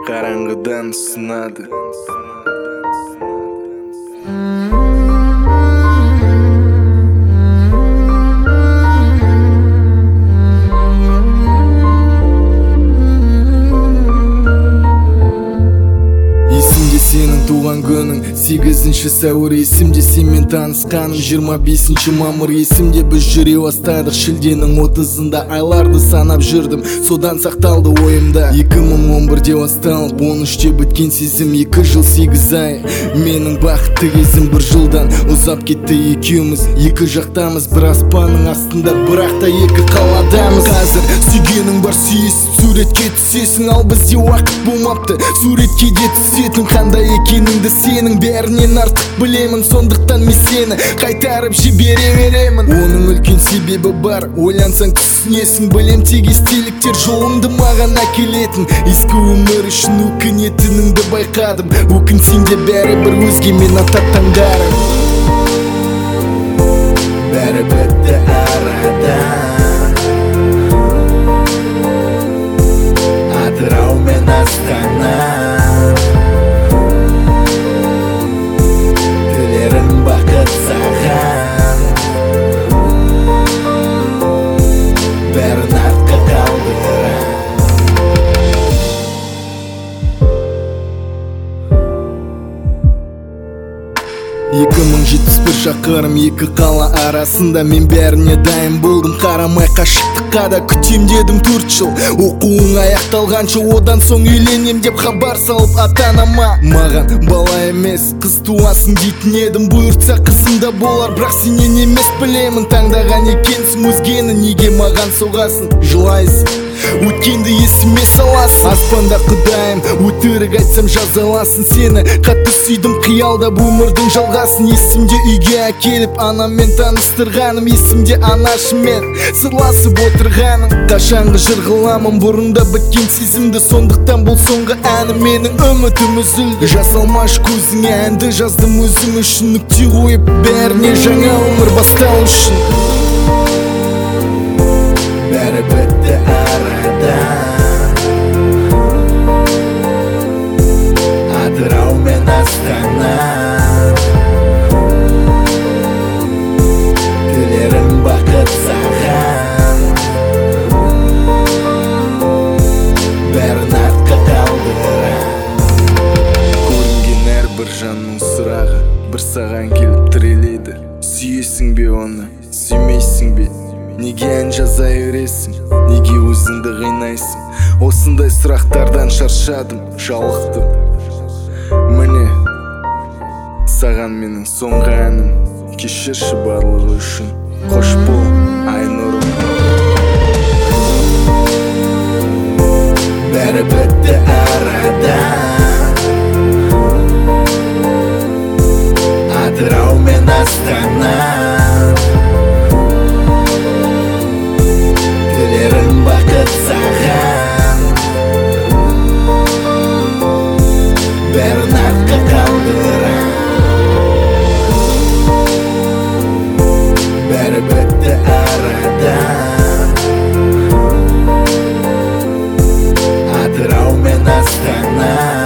Қараңғыдан ұсынады. Есімде сенің туған күнің 8 сәуір, есімде сенмен танысқаным 25 мамыр, есімде біз жүре бастадық шілденің 30-ында, айларды санап жүрдім, содан сақталды ойымда. 2011-де басталып 13-те біткен сезім, 2 жыл 8 ай менің бақытты кезім. 1 жылдан ұзап кетті екеуміз, екі жақтамыз, бір аспанның астында, бірақ та екі қаладамыз. Қазір сүйгенің бар, сүйесіп суретке түсесің, ал бізде уақыт болмапты суретке де түсетін. Қандай екеніңді сенің бәрінен артық білемін, сондықтан мен сені қайтарып жібере беремін. Оның үлкен себебі бар, ойлансаң түсінесің. Білем тек естеліктер жолымды маған әкелетін, ескі өмір үшін өкінетініңді байқадым. Өкінсең де бәрібір өзгемен ата таңдарым. Бәрі бітті арада, Атырау мен Астана, тілерім бақыт саған, бәрін артқа қалдырам. 2071 шақырым, екі қала арасында, мен бәріне дайын болдым, қарамай қашықтыққа да күтем дедім 4 жыл. Оқуың аяқталғанша одан соң үйленем деп хабар салып ата-анама. Маған бала емес қыз туасың дейтін едім, бұйыртса қызым да болар, бірақ сенен емес білемін. Таңдаған екенсің өзгені, неге маған соғасың, жылайсың, өткенді есіме саласың. Аспанда құдайым, өтірік айтсам жазаласын. Сені қатты сүйдім, қиялдап өмірдің жалғасын. Есімде үйге әкеліп анамен таныстырғаным, есімде анашымен сырласып отырғаным. Қашанғы жырғыламын бұрында біткен сезімді, сондықтан бұл соңғы әнім, менің үмітім үзілді. Жасалмаш көзіңе әнді жаздым өзің үшін, нүкте қойып бәріне жаңа өмір бастау үшін. Бәрі бітті арада, Атырау мен Астана, тілерім бақыт саған, бәрін артқа қалдырам. Көрінген әрбір жанның сұрағы бір саған келіп тіреледі. Сүйесің бе оны, сүймейсің бе? Неге ән жаза бересің, неге өзіңді қинайсың? Осындай сұрақтардан шаршадым, жалықтым. Міне саған менің соңғы әнім, кешірші барлығы үшін, қош бол Айнұрым. Бәрі бітті арада, Атырау мен Астана, тілерім бақыт саған, бәрін артқа қалдырам. Бәрі бітті арада, Атырау мен Астана,